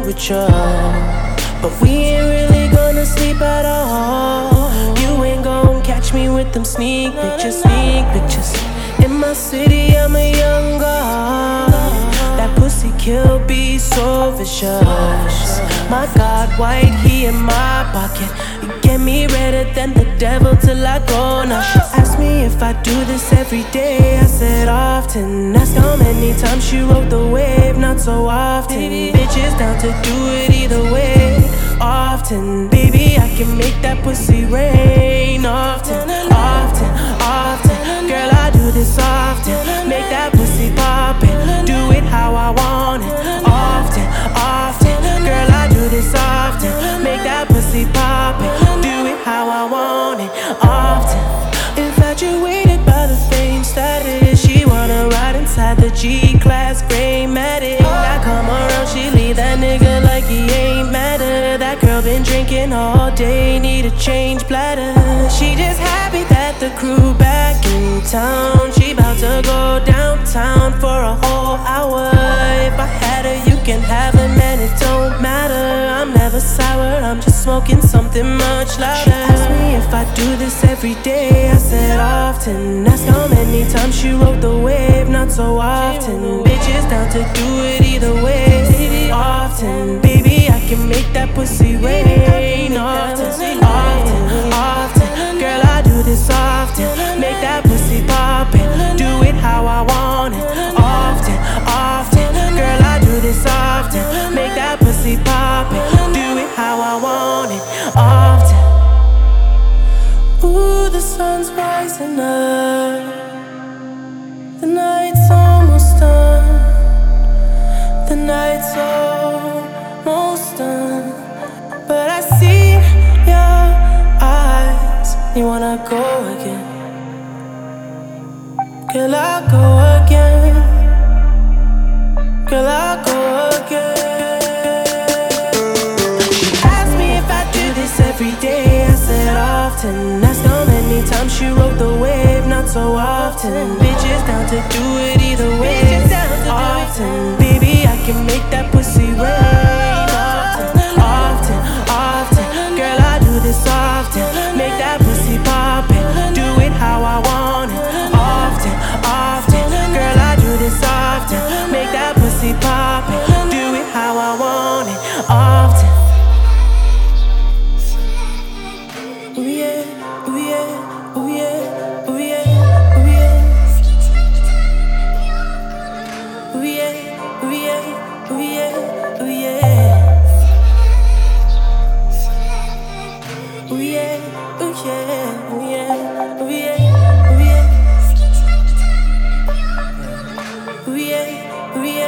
temperature, but we ain't really gonna sleep at all. You ain't gon' catch me with them sneak pictures. In my city, I'm a young god. That pussy kill be so vicious. My God, white, he in my pocket. You get me redder than the devil till I go. Now she asked me if I do this every day. I said often. Asked how many times she rode the wave. Not so often. Bitches down to do it either way. Often, baby, I can make that pussy rain. Often. Girl, I do this often. Make that pussy poppin'. Do it how I want it. Often. Girl, I do this often. Make that pussy poppin'. Do it how I want it. Often. Infatuated by the fame status. She wanna ride inside the G-Class gray Matic. I come around, she leave that nigga like he ain't matter. That girl been drinking all day, need a change bladder. She just happy that the crew back in town. She bout to go downtown for a whole hour. If I had her, you can have her, man, it don't matter. I'm never sour, I'm just smoking something much louder. She asked me if I do this every day. I said often. Asked how many times she rode the wave. Not so often. Bitches down to do it either way. Often, baby, I can make that pussy rain. Often. Girl, I do this often. Make that pussy poppin'. Do it how I want it. Often. Girl, I do this often. Make that pussy poppin'. Do it how I want it. Often. Ooh, the sun's rising up. The night's almost done. The night's almost done. But I see your eyes. You wanna go again? Girl, I'll go again. Girl, I'll go again. She asked me if I do this every day. I said often. Asked how many times she rode the wave. Not so often. Bitches down to do it either way. Often, baby, I can make that pussy rain. Often, girl, I do this often. Make that pussy poppin'. Do it how I want it. Often, girl, I do this often. Make that pussy poppin'. Do it how I want it. Often. Ooh yeah, ooh yeah, ooh yeah, ooh yeah, ooh yeah. Ooh yeah, ooh yeah, ooh yeah, ooh yeah. Ooh yeah, ooh yeah, ooh yeah, ooh yeah, ooh yeah. Ooh yeah, ooh yeah.